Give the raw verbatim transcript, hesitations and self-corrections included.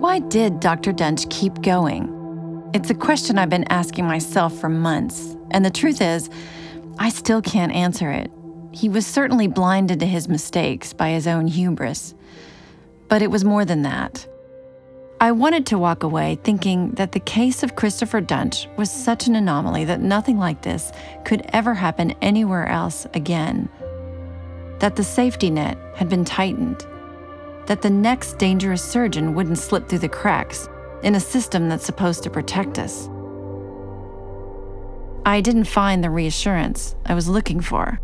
Why did Doctor Duntsch keep going? It's a question I've been asking myself for months, and the truth is, I still can't answer it. He was certainly blinded to his mistakes by his own hubris. But it was more than that. I wanted to walk away thinking that the case of Christopher Duntsch was such an anomaly that nothing like this could ever happen anywhere else again. That the safety net had been tightened. That the next dangerous surgeon wouldn't slip through the cracks in a system that's supposed to protect us. I didn't find the reassurance I was looking for.